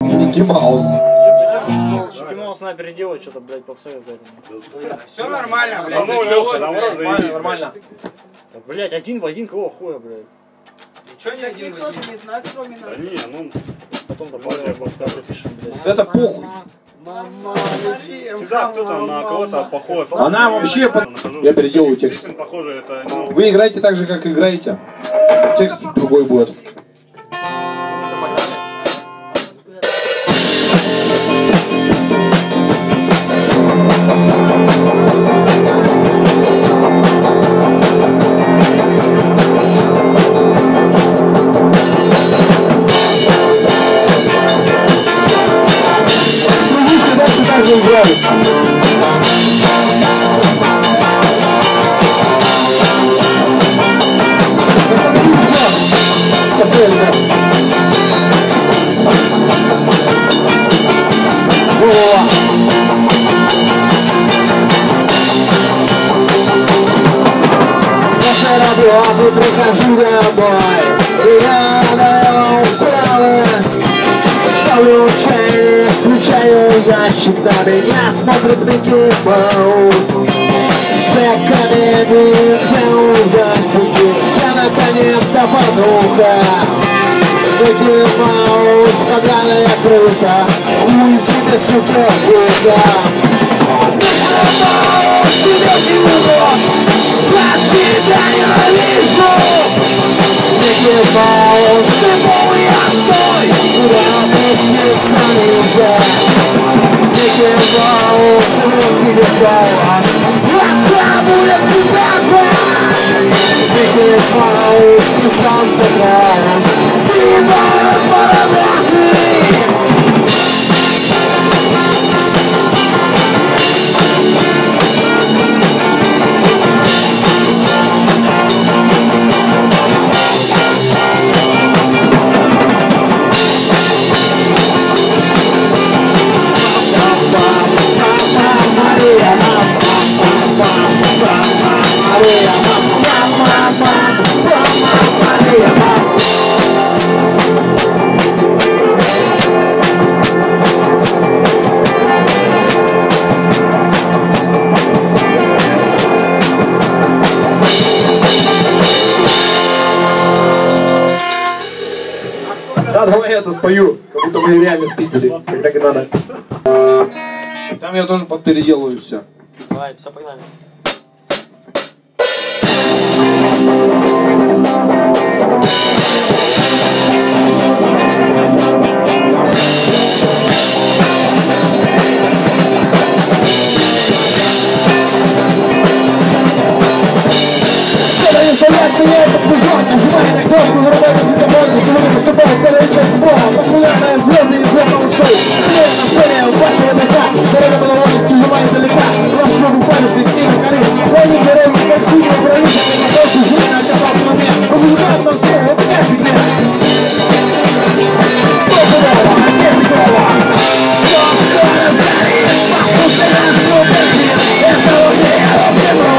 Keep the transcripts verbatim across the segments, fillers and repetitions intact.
Микки Маус. Микки Маус надо переделать что-то, блядь, попсовет поэтому. Все нормально, блядь. Нормально, нормально. Блядь, один в один кого хуя, блядь. Ничего не один в один. Не знаю, кроме нас. Да не, ну... Потом добавим, запишем, блядь. Вот это похуй. Всегда кто-то на кого-то похож. Она вообще... под- Я переделаю текст. Песен похоже, это... Ну, Вы играете так же, как играете. Текст другой будет. Струнишка дальше так же играет. Стабильно. О! После работы прихожу домой, и рано усталость. Ставлю чайник, включаю ящик, на меня смотрит Микки Маус. За комедии, я ужастики, я наконец-то подруга. Микки Маус, поганая крыса, хуй тебе, сука, хуйка. Микки Маус, тебе не урод, я тебя ненавижу. Микки Маус, ты полный отстой, куда ты снится уже. Микки Маус, руки голос, это будет бесплатно. Микки Маус, ты Санта-Клаус, ты Маус парадоксный. Да, давай я это спою, как будто мы реально спиздили, как так и надо. Там я тоже подпеределываю все. Давай, все, погнали. Что-то не стоят, меня этот музон, нажимай на кнопку, зарубай на фитоморку, сегодня поступает, когда идет футбол, популярная звезда из главного шоу. Привет на сцене, ваша ВДК, дорога была очень тяжела и далека, вас все буквально ждет книга горы, хроник дороги, как сильно правитель, на толще жизни оказался момент, по музыкантам слово, вот такая фигня. Стопудово, нет такого, все скоро сгорит, потому что наш суперхит, это вот я уберу.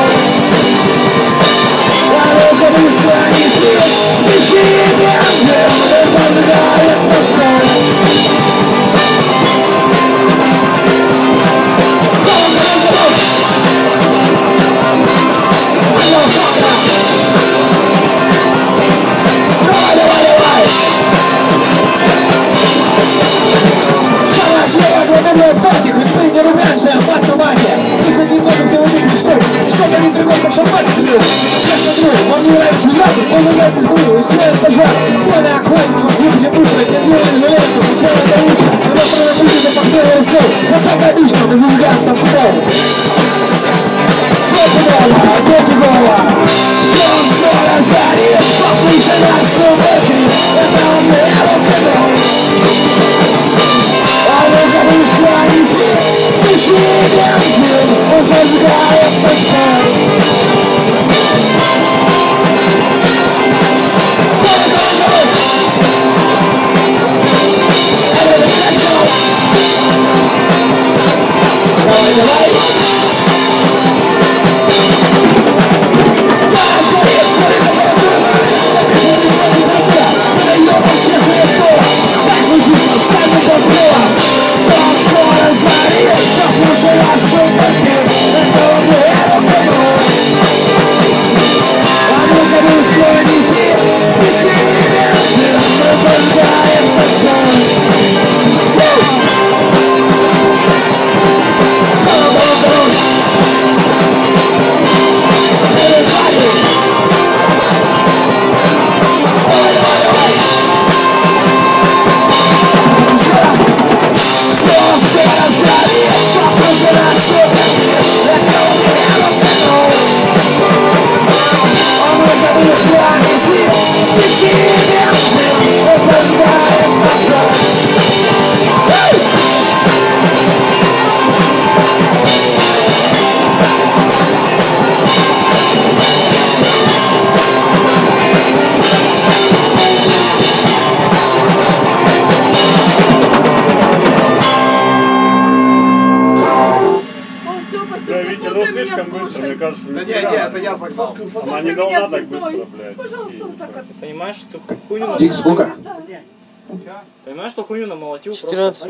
А ну-ка быстро неси, спички и бензин, мы зажигаем на стол. Давай, давай, давай! Самая клевая благодаря парке, хоть мы не ругаемся, мать на мате. Мы с одним ногом все выпили, что что-то не другой, как шампанское пью. Я смотрю, вам не нравится жрать, он нравится сбрую, устроит пожар. Пламя охватит, вас глубже быстро, я делаю железку, целая дорога. На завтра на пути до похмелья все, вот так обычно, мы зажигаем там стол. Стопудово, опять-гово, все скоро сгорит, послышай наш суперхит, это он мне рок-н-ролл. А ну-ка быстро неси, спички и бензин, мы зажигаем танцпол. Go, go, go! Да, Витя, ну посмотри меня слишком быстро, слушай. мне кажется. Да не, не, это я загнал. Она Слушай не должна меня так звездой. быстро, блядь. Пожалуйста, вот так вот. Понимаешь, что хуйню... Дик, сколько? Понимаешь, что хуйню намолотил просто... четырнадцать